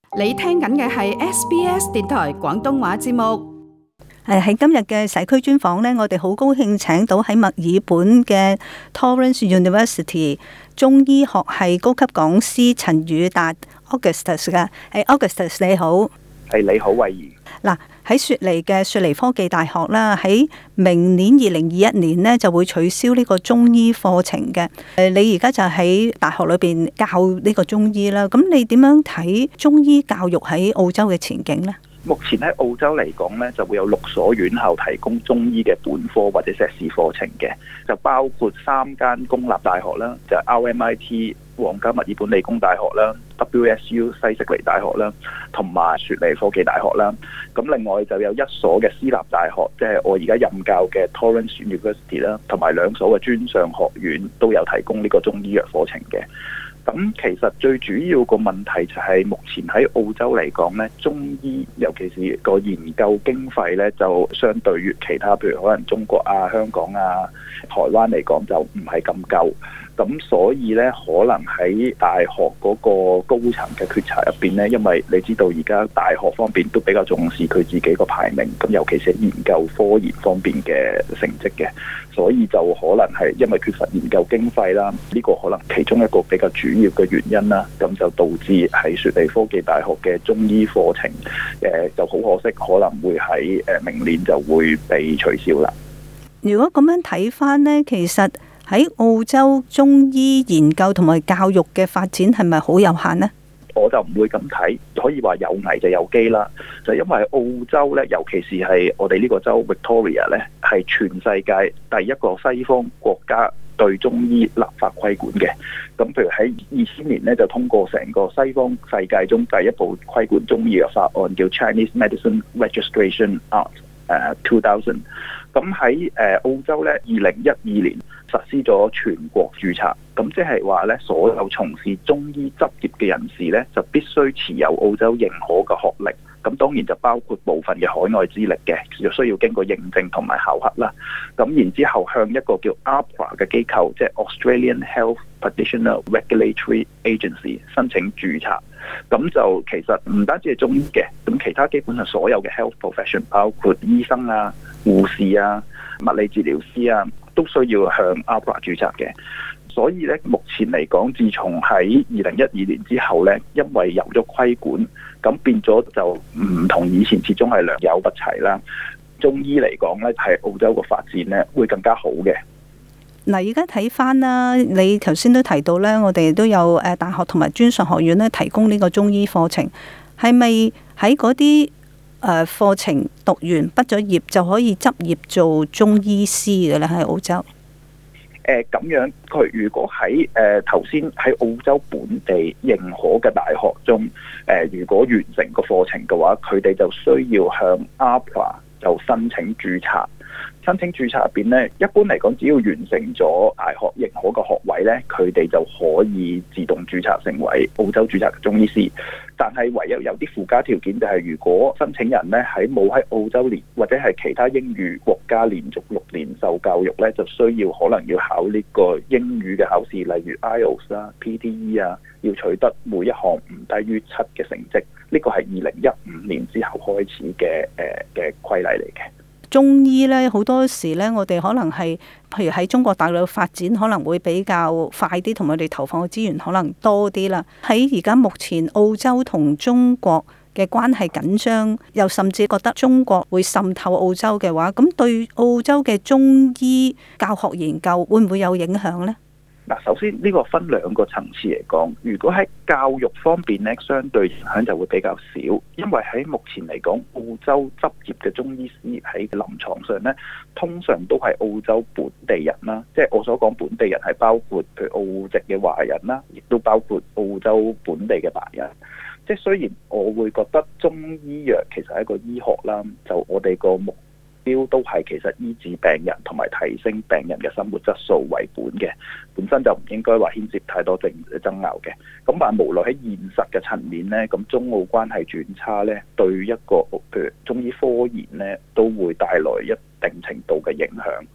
你聽緊嘅係 SBS 電台廣東話節目。 喺今日嘅社區專訪呢，我哋好高興請到喺墨爾本嘅 Torrens University 中醫學系高級講師陳宇達 Augustus 噶。Augustus 你好。 你好，慧怡。 嗱，喺雪梨嘅雪梨科技大學啦，喺明年2021年呢就會取消呢個中醫課程嘅。你而家就喺大學裏邊教呢個中醫啦。咁你點樣睇中醫教育喺澳洲嘅前景呢？ 目前喺澳洲嚟講呢，就會有6所院校提供中醫嘅本科或者碩士課程嘅，就包括3間公立大學啦，就係 RMIT 皇家墨爾本理工大學啦、WSU 西悉尼大學啦，同埋雪梨科技大學啦。咁另外就有1所嘅私立大學，即係我而家任教嘅 Torrens University 啦，同埋2所嘅專上學院都有提供呢個中醫藥課程嘅。咁其實最主要個問題就係目前喺澳洲嚟講呢，中醫尤其是個研究經費呢，就相對於其他譬如可能中國啊、香港啊、台灣嚟講就唔係咁夠。咁所以呢，可能喺大學嗰個高層嘅決策入邊呢，因為你知道而家大學方面都比較重視佢自己個排名，咁尤其是研究科研方面嘅成績嘅，所以就可能係因為缺乏研究經費啦，呢個可能其中一個比較主要嘅原因啦，咁就導致喺雪梨科技大學嘅中醫課程，就好可惜，可能會喺明年就會被取消啦。 如果咁樣睇翻呢，其實喺澳洲中醫研究同埋教育嘅發展係咪好有限呢？ 我就唔會咁睇，可以話有危就有機啦。就因為澳洲咧，尤其是係我哋呢個州 Victoria 咧，係全世界第一個西方國家對中醫立法規管嘅。咁譬如喺2000年咧，就通過成個西方世界中第一部規管中醫嘅法案，叫 Chinese Medicine Registration Act 2000。咁喺澳洲咧，2012年實施咗全國註冊，咁即係話咧，所有從事中醫執業嘅人士咧，就必須持有澳洲認可嘅學歷。咁當然就包括部分嘅海外資歷嘅，就需要經過認證同埋考核啦。咁然之後向一個叫 AHPRA 嘅機構，即係 Australian Health Practitioner Regulatory Agency 申請註冊。咁就其實唔單止係中醫嘅，咁其他基本上所有嘅 health profession， 包括醫生啊、護士啊、物理治療師啊，都需要向 AHPRA 註冊嘅。所以咧，目前嚟講，自從喺2012年之後咧，因為有咗規管，咁變咗就唔同以前，始終係良莠不齊啦。中醫嚟講咧，喺澳洲個發展咧，會更加好嘅。 嗱，而家睇翻啦，你頭先都提到咧，我哋都有大學同埋專上學院咧提供呢個中醫課程，係咪喺嗰啲課程讀完畢咗業就可以執業做中醫師嘅咧？喺澳洲？ 咁樣，佢如果喺頭先喺澳洲本地認可嘅大學中，如果完成個課程嘅話，佢哋就需要向 AHPRA 就申請註冊。申請註冊入邊咧，一般嚟講，只要完成咗大學認可嘅學位咧，佢哋就可以自動註冊成為澳洲註冊嘅中醫師。但係唯有啲附加條件，就係如果申請人咧冇喺澳洲或者係其他英語國家連續6年受教育咧，就需要可能要考呢個英語嘅考試，例如 IELTS 啦、PTE 啊，要取得每一項唔低於7嘅成績。呢個係2015年之後開始嘅規例嚟嘅。 中醫咧好多時咧，我哋可能係譬如喺中國大陸發展可能會比較快啲，同我哋投放嘅資源可能多啲啦。喺而家目前澳洲同中國嘅關係緊張，又甚至覺得中國會滲透澳洲嘅話，咁對澳洲嘅中醫教學研究會唔會有影響呢？ 嗱，首先呢個分2個層次嚟講，如果喺教育方面咧，相對影響就會比較少，因為喺目前嚟講，澳洲執業嘅中醫師喺臨床上咧，通常都係澳洲本地人啦，即係我所講本地人係包括譬如澳籍嘅華人啦，亦都包括澳洲本地嘅白人。即係雖然我會覺得中醫藥其實係一個醫學啦，就我哋個目標都係其實醫治病人同埋提升病人嘅生活質素為本嘅，本身就唔應該話牽涉太多爭拗嘅。咁但係無論喺現實嘅層面咧，咁中澳關係轉差咧，對一個譬如中醫科研咧，都會帶來一定程度嘅影響。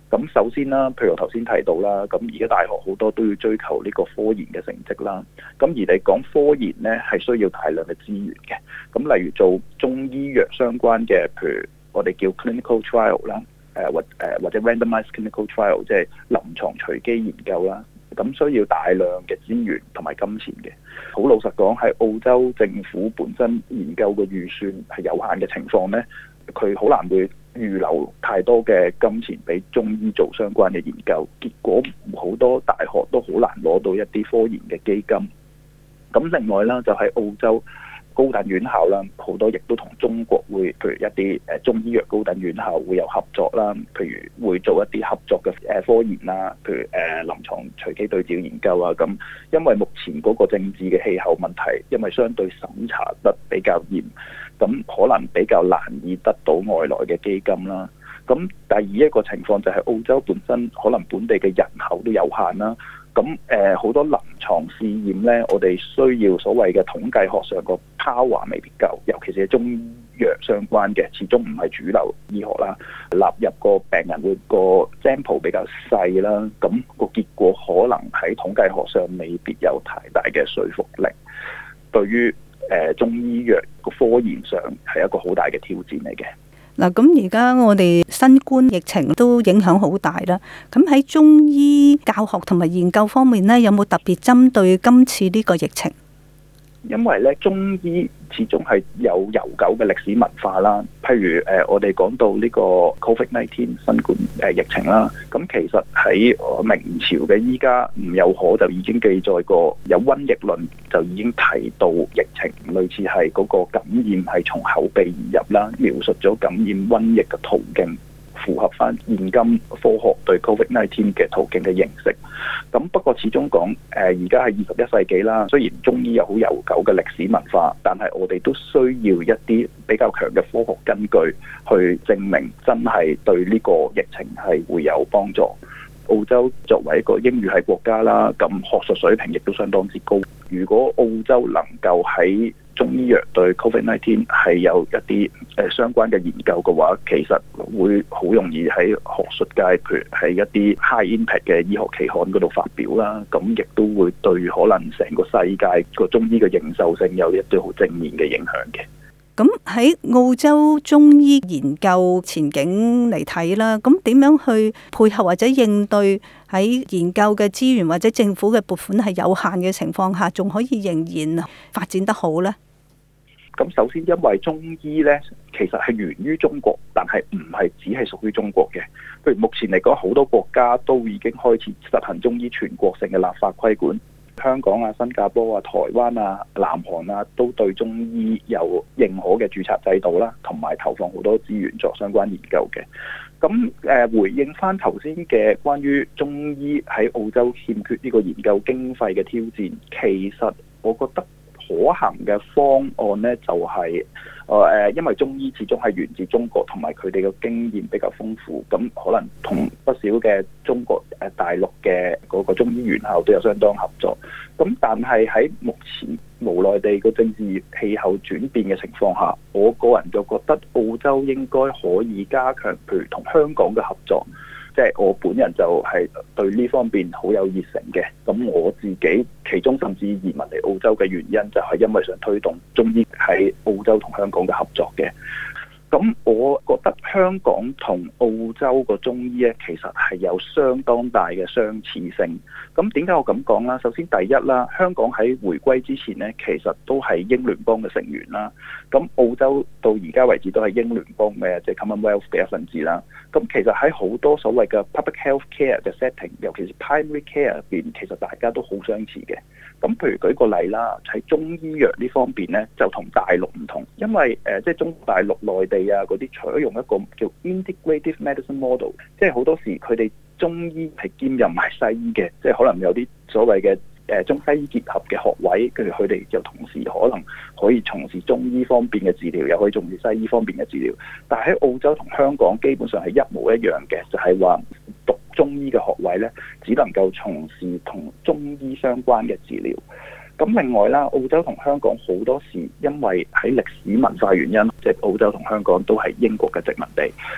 咁首先啦，譬如我頭先提到啦，咁而家大學好多都要追求呢個科研嘅成績啦。咁而你講科研呢，係需要大量嘅資源嘅。咁例如做中醫藥相關嘅，譬如我哋叫 clinical trial 啦，或者 randomized clinical trial， 即係臨床隨機研究啦。咁需要大量嘅資源同埋金錢嘅。好老實講，喺澳洲政府本身研究嘅預算係有限嘅情況呢，佢好難會預留太多嘅金錢俾中醫做相關嘅研究，結果好多大學都好難攞到一啲科研嘅基金。咁另外啦，就喺澳洲高等院校啦，好多亦都同中國會，譬如一啲中醫藥高等院校會有合作啦，譬如會做一啲合作嘅科研啦，譬如臨床隨機對照研究啊咁。因為目前嗰個政治嘅氣候問題，因為相對審查得比較嚴，咁可能比較難以得到外來嘅基金啦。咁第二一個情況就係澳洲本身可能本地嘅人口都有限啦。咁好多臨床試驗呢，我哋需要所謂嘅統計學上個 power 未必夠，尤其是係中醫藥相關嘅，始終唔係主流醫學啦。納入個病人會個 sample 比較細啦，咁個結果可能喺統計學上未必有太大嘅說服力。對於中醫藥個科研上係一個好大嘅挑戰嚟嘅。 嗱，咁而家我哋新冠疫情都影響好大啦。咁喺中醫教學同埋研究方面呢，有冇特別針對今次呢個疫情？ 因為咧，中醫始終係有悠久嘅歷史文化啦。譬如我哋講到呢個 COVID-19 新冠疫情啦，咁其實喺明朝嘅依家吳有可就已經記載過，有瘟疫論就已經提到疫情，類似係嗰個感染係從口鼻而入啦，描述咗感染瘟疫嘅途徑，符合翻現今科學對 COVID-19 嘅途徑嘅認識。咁不過始終講，而家係21世紀啦，雖然中醫有好悠久嘅歷史文化，但係我哋都需要一啲比較強嘅科學根據去證明真係對呢個疫情係會有幫助。澳洲作為一個英語系國家啦，咁學術水平亦都相當之高。如果澳洲能夠喺中醫藥對 COVID-19 係有一啲相關嘅研究嘅話，其實會好容易喺學術界，譬如喺一啲 high impact 嘅醫學期刊嗰度發表啦。咁亦都會對可能成個世界個中醫嘅認受性有一啲好正面嘅影響嘅。 咁喺澳洲中醫研究前景嚟睇啦，咁點樣去配合或者應對喺研究嘅資源或者政府嘅撥款係有限嘅情況下，仲可以仍然發展得好呢？ 咁首先，因為中醫呢，其實係源於中國，但係唔係只係屬於中國嘅。譬如目前嚟講，好多國家都已經開始實行中醫全國性嘅立法規管。香港啊、新加坡啊、台灣啊、南韓啊，都對中醫有認可嘅註冊制度啦，同埋投放好多資源作相關研究嘅。咁回應翻頭先嘅關於中醫喺澳洲欠缺呢個研究經費嘅挑戰，其實我覺得可行嘅方案呢，就係因為中醫始終係源自中國，同埋佢哋嘅經驗比較豐富，咁可能同不少嘅中國大陸嘅嗰個中醫院校都有相當合作。咁但係喺目前無奈地個政治氣候轉變嘅情況下，我個人就覺得澳洲應該可以加強，譬如同香港嘅合作。即係我本人就係對呢方面好有熱誠嘅，咁我自己其中甚至移民嚟澳洲嘅原因就係因為想推動中醫喺澳洲同香港嘅合作嘅。咁我覺得香港同澳洲個中醫咧，其實係有相當大嘅相似性。咁點解我咁講啦？首先第一啦，香港喺回歸之前咧，其實都係英聯邦嘅成員啦。咁澳洲到而家為止都係英聯邦嘅即係 Commonwealth 嘅一份子啦。咁其實喺好多所謂嘅 public health care 嘅 setting， 尤其是 primary care 入邊，其實大家都好相似嘅。咁譬如舉個例啦，喺中醫藥呢方面咧，就同大陸唔同，因為即係中國大陸內地啊嗰啲採用一個叫 integrative medicine model， 即係好多時佢哋中醫係兼任埋西醫嘅，即係可能有啲所謂嘅中西醫結合嘅學位，跟住佢哋就同時可能可以從事中醫方面嘅治療，又可以從事西醫方面嘅治療。但係喺澳洲同香港基本上係一模一樣嘅，就係話讀中醫嘅學位咧，只能夠從事同中醫相關嘅治療。咁另外啦，澳洲同香港好多時因為喺歷史文化原因，即係澳洲同香港都係英國嘅殖民地，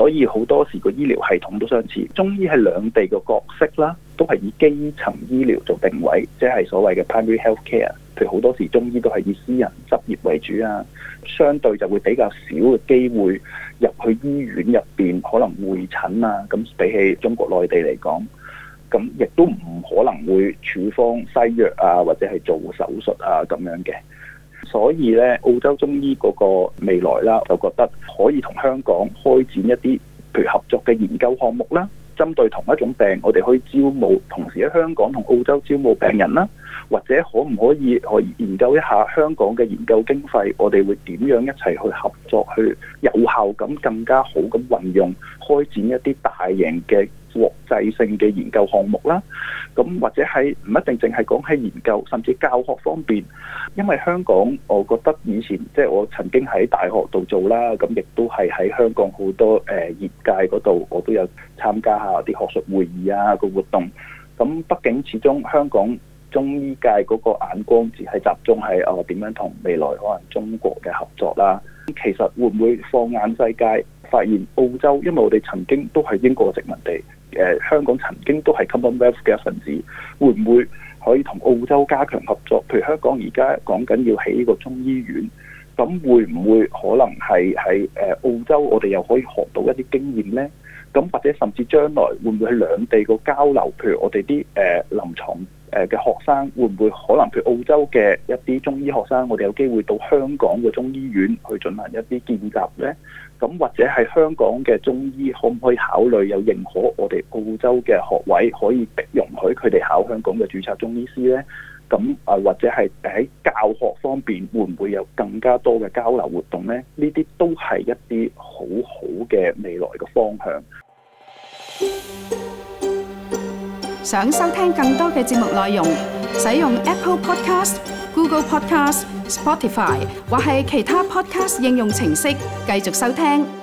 所以好多時個醫療系統都相似。中醫係兩地嘅角色啦，都係以基層醫療做定位，即係所謂嘅 primary health care。譬如好多時中醫都係以私人執業為主啊，相對就會比較少嘅機會入去醫院入邊可能會診啊。咁比起中國內地嚟講，咁亦都唔可能會處方西藥啊，或者係做手術啊咁樣嘅。所以咧，澳洲中醫嗰個未來啦，就覺得可以同香港開展一啲譬如合作嘅研究項目啦。針對同一種病，我哋可以招募，同時喺香港同澳洲招募病人啦，或者可唔可以研究一下香港嘅研究經費，我哋會點樣一齊去合作，去有效咁更加好咁運用，開展一啲大型嘅國際性嘅研究項目啦。咁或者係唔一定淨係講喺研究，甚至教學方面，因為香港我覺得以前即係我曾經喺大學度做啦，咁亦都係喺香港好多業界嗰度，我都有參加下啲學術會議啊個活動。咁畢竟始終香港中醫界嗰個眼光只係集中係點樣同未來可能中國嘅合作啦。其實會唔會放眼世界，發現澳洲，因為我哋曾經都係英國殖民地，香港曾經都係 Commonwealth 嘅一份子，會唔會可以同澳洲加強合作？譬如香港而家講緊要起呢個中醫院，咁會唔會可能係喺澳洲我哋又可以學到一啲經驗呢？咁或者甚至將來會唔會喺兩地個交流？譬如我哋啲臨床嘅學生，會唔會可能譬如澳洲嘅一啲中醫學生，我哋有機會到香港嘅中醫院去進行一啲見習呢？咁或者係香港嘅中醫可唔可以考慮有認可我哋澳洲嘅學位，可以容許佢哋考香港嘅註冊中醫師呢？咁或者係喺教學方面會唔會有更加多嘅交流活動呢？呢啲都係一啲好好嘅未來嘅方向。 想收聽更多嘅節目內容，使用 Apple Podcast、Google Podcast、Spotify 或係其他 Podcast 應用程式繼續收聽。